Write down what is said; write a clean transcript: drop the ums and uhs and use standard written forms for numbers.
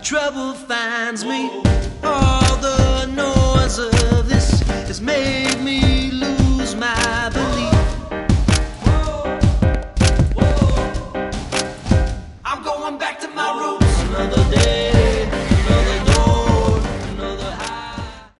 trouble finds me. All the noise of this has made me lose my belief. I'm going back to my roots. Another day